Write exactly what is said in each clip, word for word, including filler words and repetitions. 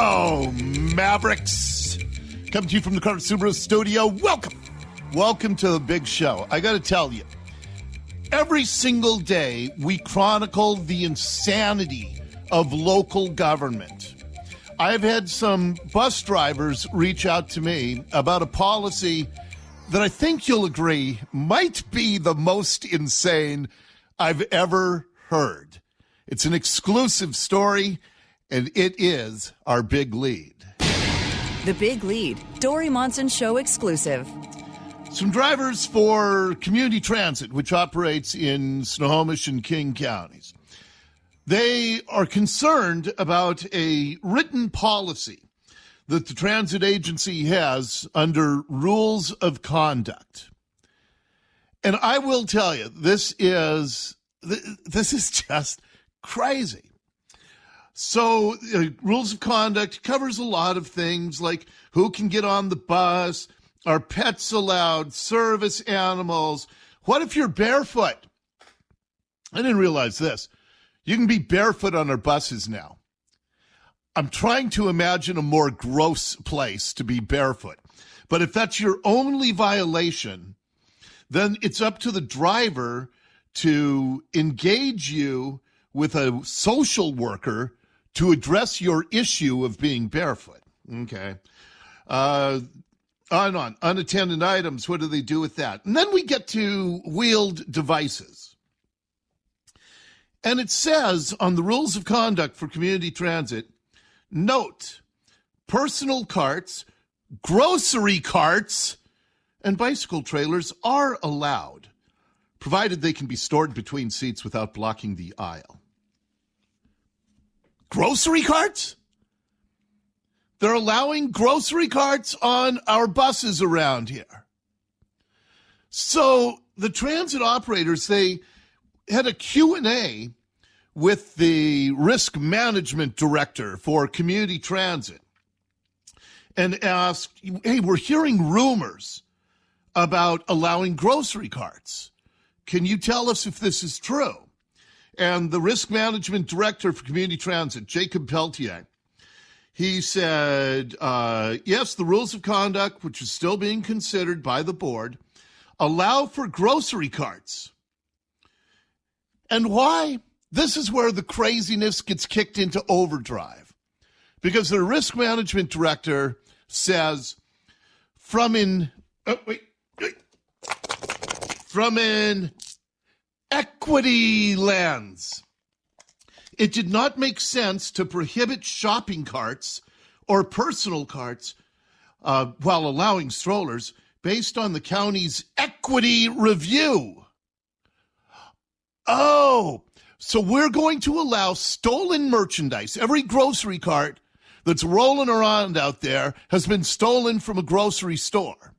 Hello, Mavericks. Coming to you from the Carter Subaru studio. Welcome. Welcome to the big show. I got to tell you, every single day we chronicle the insanity of local government. I've had some bus drivers reach out to me about a policy that I think you'll agree might be the most insane I've ever heard. It's an exclusive story, and it is our big lead. The Big Lead, Dory Monson Show exclusive. Some drivers for community transit, which operates in Snohomish and King counties. They are concerned about a written policy that the transit agency has under rules of conduct. And I will tell you, this is this is just crazy. So uh, rules of conduct covers a lot of things like who can get on the bus, are pets allowed, service animals. What if you're barefoot? I didn't realize this. You can be barefoot on our buses now. I'm trying to imagine a more gross place to be barefoot. But if that's your only violation, then it's up to the driver to engage you with a social worker to address your issue of being barefoot. Okay. Uh, on and on. Unattended items, what do they do with that? And then we get to wheeled devices. And it says on the rules of conduct for community transit, note, personal carts, grocery carts, and bicycle trailers are allowed, provided they can be stored between seats without blocking the aisle. Grocery carts? They're allowing grocery carts on our buses around here. So the transit operators, they had a Q and A with the risk management director for community transit and asked, hey, we're hearing rumors about allowing grocery carts. Can you tell us if this is true? And the risk management director for community transit, Jacob Peltier, he said, uh, yes, the rules of conduct, which is still being considered by the board, allow for grocery carts. And why? This is where the craziness gets kicked into overdrive. Because the risk management director says, from in, oh, wait, wait, from an equity lens, it did not make sense to prohibit shopping carts or personal carts uh, while allowing strollers based on the county's equity review. Oh, so we're going to allow stolen merchandise. Every grocery cart that's rolling around out there has been stolen from a grocery store.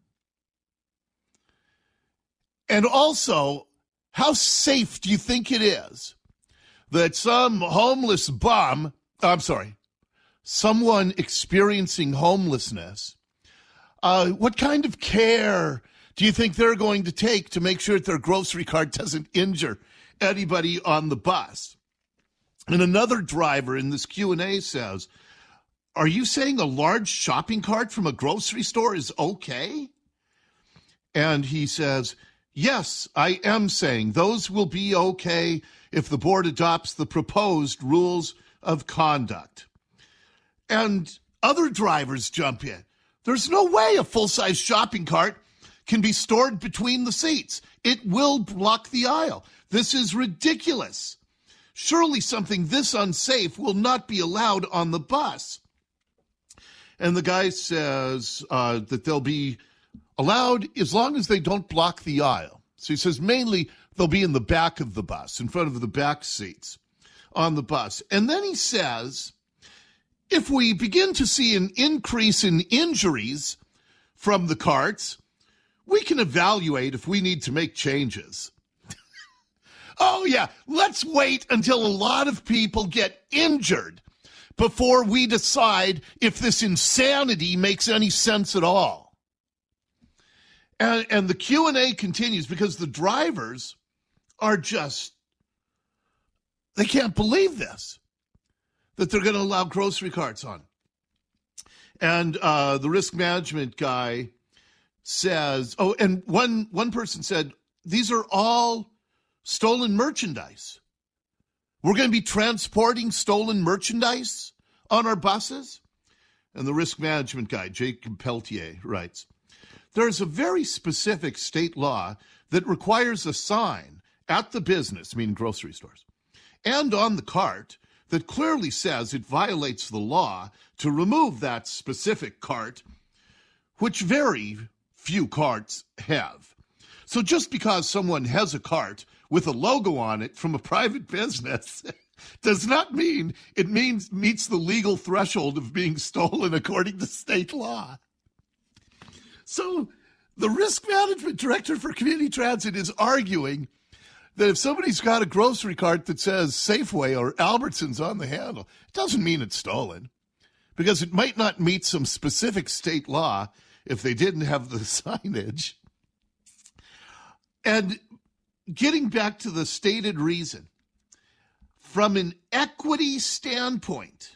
And also, how safe do you think it is that some homeless bum, I'm sorry, someone experiencing homelessness, uh, what kind of care do you think they're going to take to make sure that their grocery cart doesn't injure anybody on the bus? And another driver in this Q and A says, are you saying a large shopping cart from a grocery store is okay? And he says, yes, I am saying those will be okay if the board adopts the proposed rules of conduct. And other drivers jump in. There's no way a full-size shopping cart can be stored between the seats. It will block the aisle. This is ridiculous. Surely something this unsafe will not be allowed on the bus. And the guy says uh, that they'll be allowed as long as they don't block the aisle. So he says mainly they'll be in the back of the bus, in front of the back seats on the bus. And then he says, if we begin to see an increase in injuries from the carts, we can evaluate if we need to make changes. Oh, yeah, let's wait until a lot of people get injured before we decide if this insanity makes any sense at all. And, and the Q and A continues because the drivers are just, they can't believe this, that they're going to allow grocery carts on And uh, the risk management guy says, oh, and one one person said, these are all stolen merchandise. We're going to be transporting stolen merchandise on our buses? And the risk management guy, Jacob Peltier, writes, there's a very specific state law that requires a sign at the business, meaning grocery stores, and on the cart that clearly says it violates the law to remove that specific cart, which very few carts have. So just because someone has a cart with a logo on it from a private business does not mean it means meets the legal threshold of being stolen according to state law. So the risk management director for community transit is arguing that if somebody's got a grocery cart that says Safeway or Albertsons on the handle, it doesn't mean it's stolen, because it might not meet some specific state law if they didn't have the signage. And getting back to the stated reason, from an equity standpoint,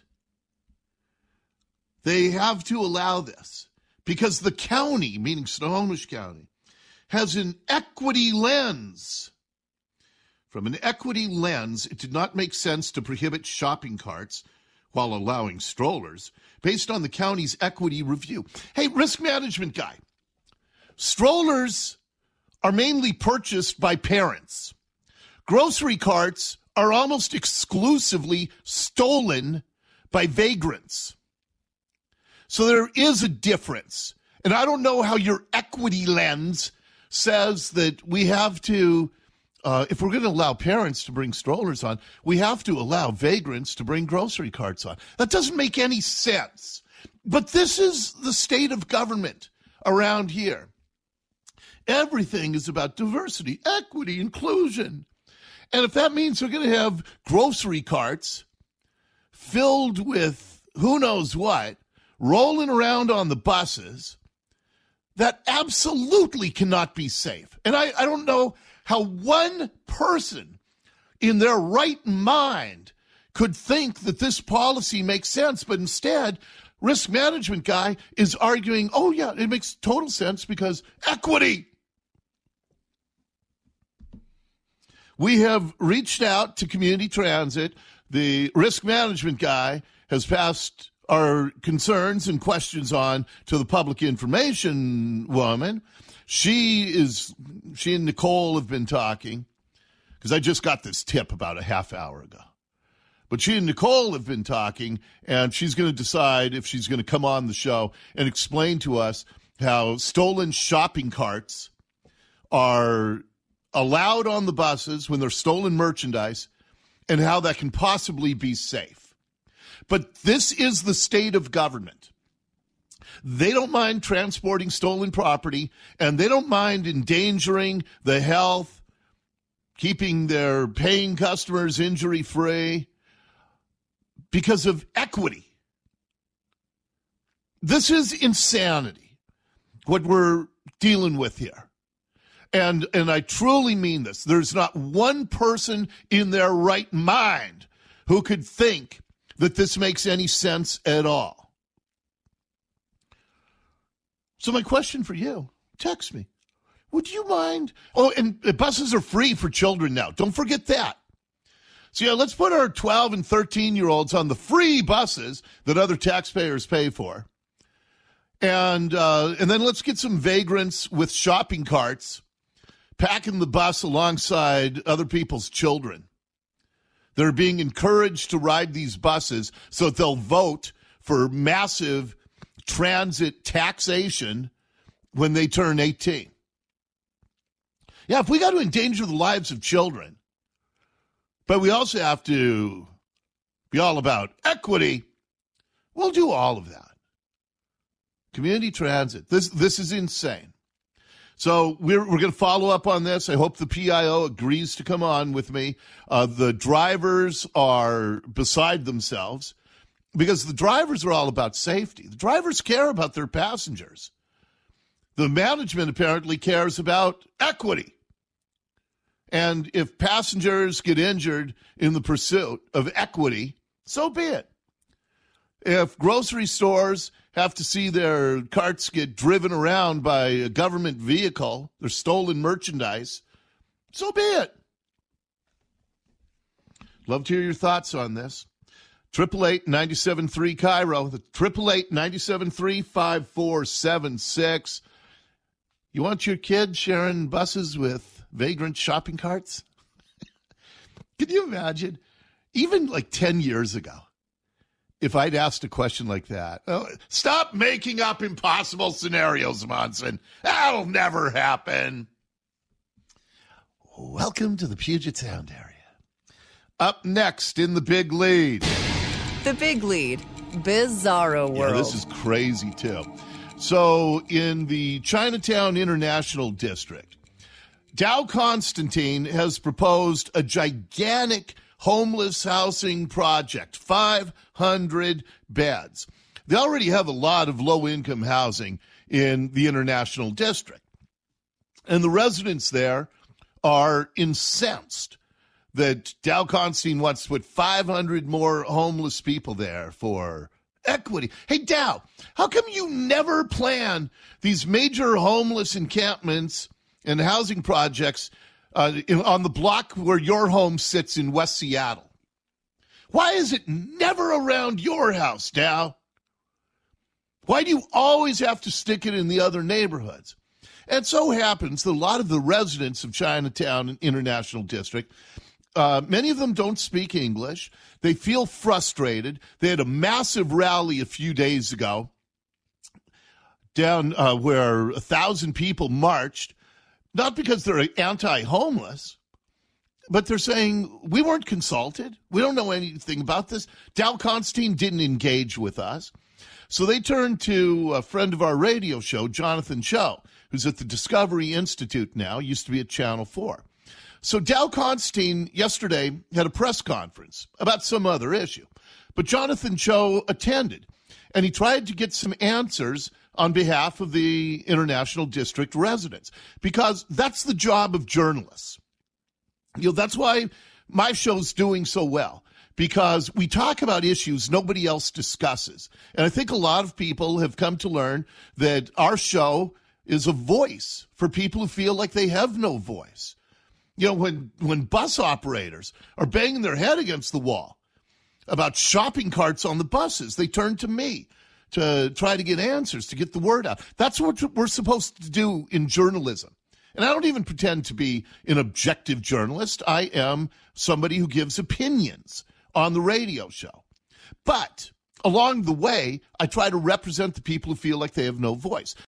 they have to allow this because the county, meaning Snohomish County, has an equity lens. From an equity lens, it did not make sense to prohibit shopping carts while allowing strollers based on the county's equity review. Hey, risk management guy, strollers are mainly purchased by parents. Grocery carts are almost exclusively stolen by vagrants. So there is a difference. And I don't know how your equity lens says that we have to, uh, if we're going to allow parents to bring strollers on, we have to allow vagrants to bring grocery carts on. That doesn't make any sense. But this is the state of government around here. Everything is about diversity, equity, inclusion. And if that means we're going to have grocery carts filled with who knows what, rolling around on the buses, that absolutely cannot be safe. And I, I don't know how one person in their right mind could think that this policy makes sense, but instead, risk management guy is arguing, oh yeah, it makes total sense because equity. We have reached out to community transit. The risk management guy has passed our concerns and questions on to the public information woman. She is, she and Nicole have been talking, because I just got this tip about a half hour ago. But she and Nicole have been talking, and she's going to decide if she's going to come on the show and explain to us how stolen shopping carts are allowed on the buses when they're stolen merchandise and how that can possibly be safe. But this is the state of government. They don't mind transporting stolen property, and they don't mind endangering the health, keeping their paying customers injury-free because of equity. This is insanity, what we're dealing with here. And and I truly mean this. There's not one person in their right mind who could think that this makes any sense at all. So my question for you, text me. Would you mind? Oh, and buses are free for children now. Don't forget that. So yeah, let's put our twelve and thirteen-year-olds on the free buses that other taxpayers pay for. And uh, and then let's get some vagrants with shopping carts packing the bus alongside other people's children. They're being encouraged to ride these buses so that they'll vote for massive transit taxation when they turn eighteen. Yeah, if we got to endanger the lives of children, but we also have to be all about equity, we'll do all of that. Community transit, this this is insane. So we're we're going to follow up on this. I hope the P I O agrees to come on with me. Uh, the drivers are beside themselves because the drivers are all about safety. The drivers care about their passengers. The management apparently cares about equity. And if passengers get injured in the pursuit of equity, so be it. If grocery stores have to see their carts get driven around by a government vehicle, their stolen merchandise, so be it. Love to hear your thoughts on this. eight eight eight, nine seven three, Cairo, the eight eight eight, nine seven three, five four seven six. You want your kid sharing buses with vagrant shopping carts? Can you imagine? Even like ten years ago, if I'd asked a question like that, oh, stop making up impossible scenarios, Monson. That'll never happen. Welcome to the Puget Sound area. Up next in the big lead. The Big Lead, Bizarro World. Yeah, this is crazy, too. So, in the Chinatown International District, Dow Constantine has proposed a gigantic homeless housing project, five hundred beds. They already have a lot of low-income housing in the International District. And the residents there are incensed that Dow Constantine wants to put five hundred more homeless people there for equity. Hey, Dow, how come you never plan these major homeless encampments and housing projects uh, in, on the block where your home sits in West Seattle? Why is it never around your house, Dow? Why do you always have to stick it in the other neighborhoods? And so happens that a lot of the residents of Chinatown International District, Uh, many of them don't speak English. They feel frustrated. They had a massive rally a few days ago down uh, where a thousand people marched, not because they're anti-homeless, but they're saying, we weren't consulted. We don't know anything about this. Dow Constantine didn't engage with us. So they turned to a friend of our radio show, Jonathan Cho, who's at the Discovery Institute now, used to be at Channel four. So Dow Constantine yesterday had a press conference about some other issue, but Jonathan Cho attended, and he tried to get some answers on behalf of the International District residents, because that's the job of journalists. You know, that's why my show's doing so well, because we talk about issues nobody else discusses. And I think a lot of people have come to learn that our show is a voice for people who feel like they have no voice. You know, when, when bus operators are banging their head against the wall about shopping carts on the buses, they turn to me to try to get answers, to get the word out. That's what we're supposed to do in journalism. And I don't even pretend to be an objective journalist. I am somebody who gives opinions on the radio show. But along the way, I try to represent the people who feel like they have no voice.